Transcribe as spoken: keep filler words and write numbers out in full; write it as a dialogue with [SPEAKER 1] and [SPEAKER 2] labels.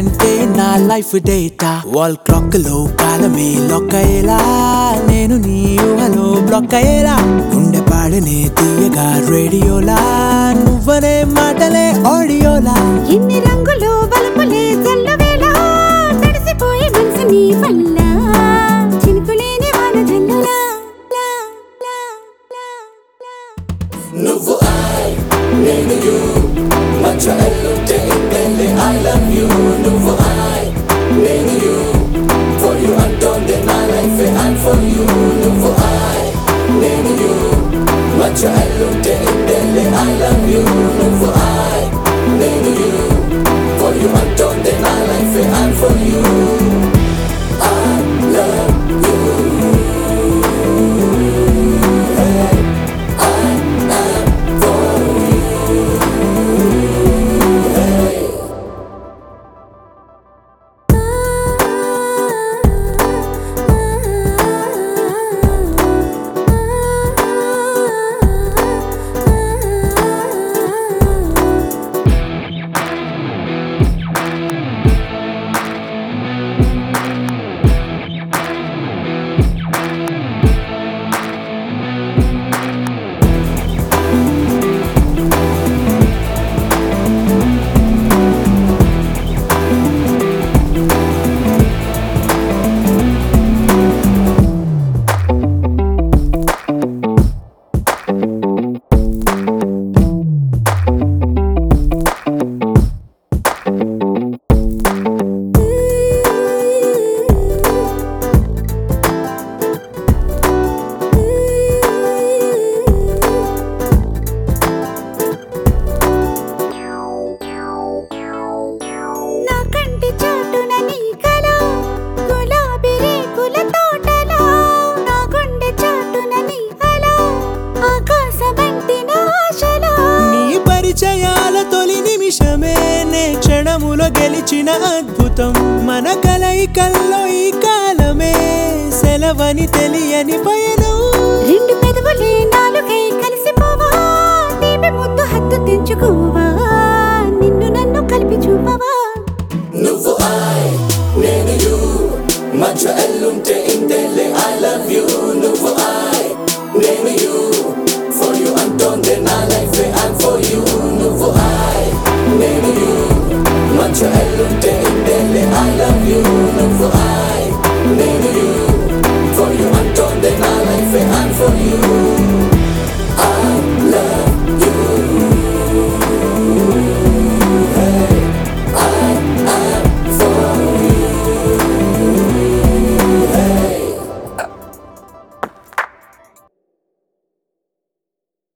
[SPEAKER 1] నువ్వంటే నా life data wall clock లో కాలమే లాక్ అయ్యేలా నేను నీ ఊహలో బ్లాక్ అయ్యేలా గుండె పాడనే తీయగా రేడియోలా నువ్వనే మాటలే ఆడియోలా
[SPEAKER 2] ఎన్ని రంగులు బలుపులే చల్లవేళ తడిసిపోయే మనసు నీ వల్ల చినుకులేని వాన జల్లులా
[SPEAKER 3] నువ్వు I నేను you మచ్చ ఎల్లుంటే ఇంకెళ్ళి I love you నువ్వు I నేను you for you అంటోంది నా లైఫ్ and for you నువ్వు I నేను you మచ్చ ఎల్లుంటే ఇంకెళ్ళి I love you నువ్వు I నేను you for you అంటోంది నా life and for you I love you
[SPEAKER 1] గెలిచిన అద్భుతం మన కలయికల్లో ఈ కాలమే సెలవని తెలియని పయనం
[SPEAKER 2] రెండు పెదవులే నాలుగై కలిసిపోవా తీపి ముద్దు హద్దు తెంచుకోవా నిన్ను నన్ను కలిపి చూపవా
[SPEAKER 3] నువ్వు I